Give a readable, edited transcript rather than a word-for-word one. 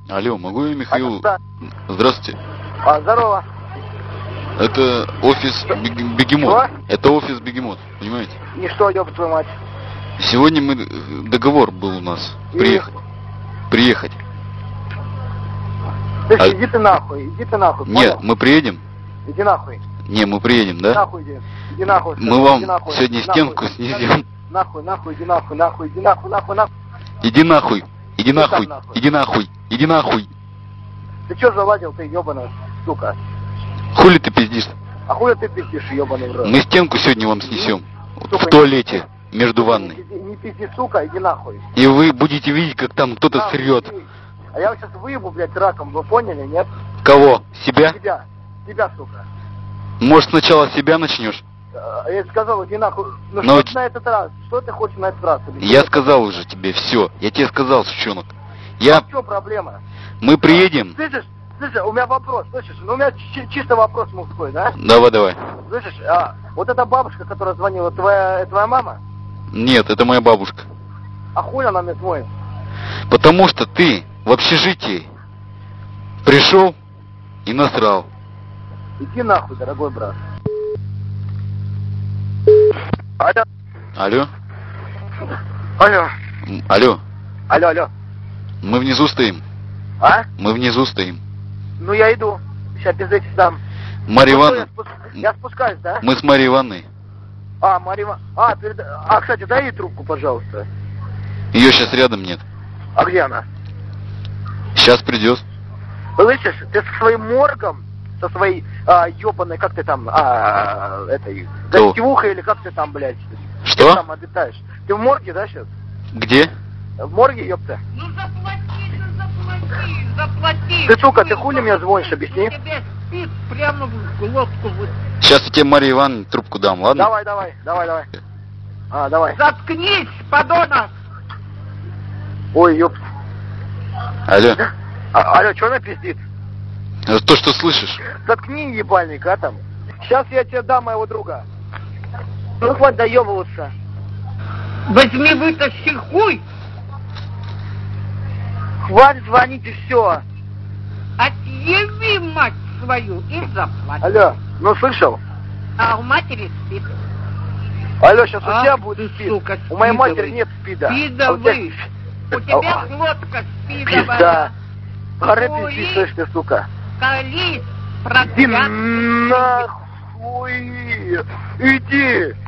Алло, могу я, Михаил? Да. Здравствуйте. Здорово. Это офис Бегемот. Что? Это офис Бегемот, понимаете? И что, ёб твою мать? Сегодня договор был у нас. Приехать. Слушай, иди ты нахуй, понял? Нет, мы приедем? Иди нахуй. Не, мы приедем, да? Нахуй иди нахуй. Мы вам нахуй. сегодня стенку снизим. Нахуй, иди нахуй. Иди нахуй. Иди Ты нахуй. сам нахуй. Иди нахуй. Иди нахуй. Ты чё заладил, ты ёбаная сука? Хули ты пиздишь? А хуя ты пиздишь, ёбаный в рот? Мы стенку сегодня вам снесем. Сука, В туалете, между ванной. Не пизди, сука, иди нахуй. И вы будете видеть, как там кто-то Нахуй, срет. иди. А я сейчас выебу, блядь, раком, вы поняли, нет? Кого? Себя? Тебя, сука. Может, сначала себя начнешь? Я сказал, иди нахуй. Ну Но... что ты на этот раз? Что ты хочешь на этот раз? Я сказал уже тебе, все. Я тебе сказал, сучонок. А в чем проблема? Мы приедем. Слышишь, у меня вопрос, слышишь? Ну, у меня чисто вопрос мужской, да? Давай. Слышишь, вот эта бабушка, которая звонила, твоя мама? Нет, это моя бабушка. А хуй она мне звонит? Потому что ты в общежитии пришел и насрал. Иди нахуй, дорогой брат. Алло. Алло. Мы внизу стоим. Мы внизу стоим. Ну, я иду. Сейчас пиздеть там. Марья Ивановна. Я спускаюсь, да? Мы с Марьей Ивановной. Марья кстати, дай ей трубку, пожалуйста. Ее сейчас рядом нет. А где она? Сейчас придет. Слышишь, ты со своим моргом, со своей ёбаной, как ты там, этой, гостевухой или как ты там, блядь? Что? Ты там обитаешь? Ты в морге, да, сейчас? Где? В морге, ёпта. Ну заплати. Ты, сука, ты хули мне звонишь, объясни? Тебе спит прямо в глотку. Сейчас я тебе, Марья Ивановна, трубку дам, ладно? Давай. Давай. Заткнись, подонок! Ой, ёпта. Алло. Алло, что она пиздит? Это то, что слышишь. Заткни, ебальник, там. Сейчас я тебе дам моего друга. Ну, хватит доебываться. Возьми, вытащи хуй! Хватит звонить и все. Отъеби мать свою и заплати. Алло, ну слышал? А у матери спит. Алло, сейчас у тебя будет спид. Сука, у моей матери нет спида. Спидовый. У тебя глотка спидовая. Пизда. Харе пизди, слышь ты, сука. Колись, Иди проклятый. нахуй. Иди.